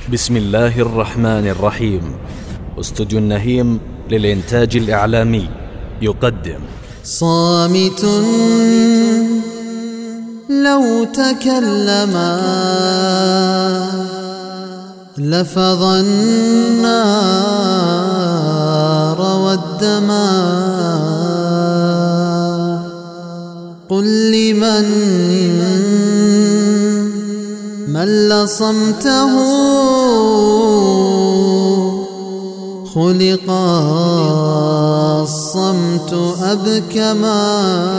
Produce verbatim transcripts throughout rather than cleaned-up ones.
بسم الله الرحمن الرحيم. استوديو النهيم للإنتاج الإعلامي يقدم صامت لو تكلما لفظ النار والدما. قل لمن مل صمته خلق الصمت أبكما.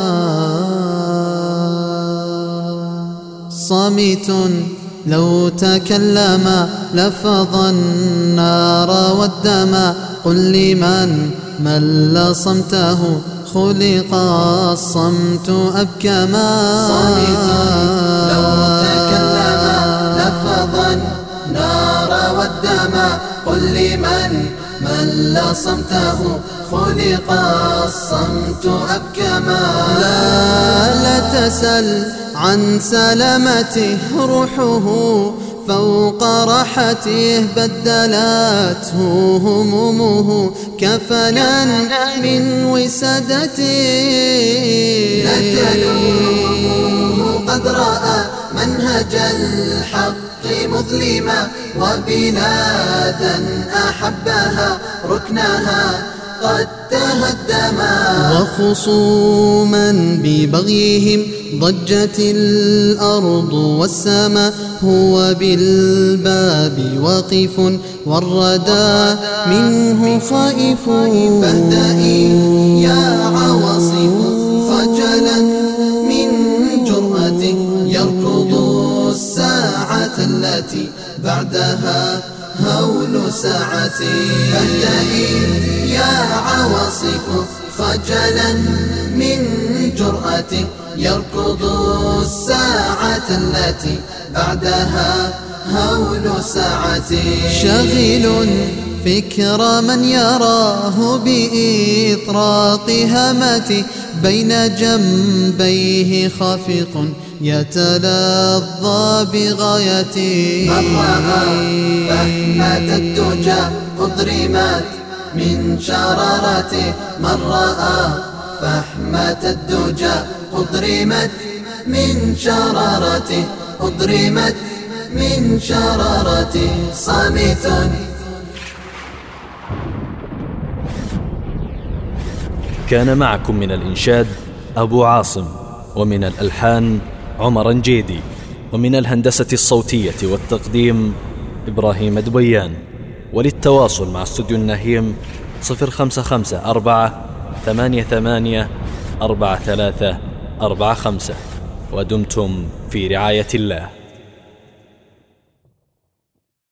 صامت لو تكلم لفظ النار والدما. قل لمن مل صمته خلق الصمت أبكما. صامت لو تكلم لفظ النار والدما. قل لمن مل صمته خلق الصمت أبكما. لا لا تسل عن سلامته روحه فوق راحته بدلته همومه كفنا من وسادته. لا تلومه قد رأى منهج الحق مظلما وبلادا أحبها ركنها قد تهدما. وخصوما ببغيهم ضجت الأرض والسماء. هو بالباب واقف والردى منه خائف. فاهدئي يا عواصف خجلا من جرأة يركض الساعة التي بعدها هول ساعتي. فاهدئي يا عواصف خجلا من جرأة يركض الساعة التي بعدها هول ساعتي. شاغل فكر من يراه بإطراق همته بين جنبيه خافق يتلظى بغايته. من رأى فحمة الدجى أضرمت من شرارته. من رأى فحمة الدجى أضرمت من شرارته. أضرمت من شرارته. صامت. كان معكم من الإنشاد أبو عاصم، ومن الألحان عمر نجيدي، ومن الهندسة الصوتية والتقديم إبراهيم دبيان. وللتواصل مع استوديو النهيم صفر خمسة خمسة أربعة ثمانية ثمانية أربعة ثلاثة أربعة خمسة. ودمتم في رعاية الله.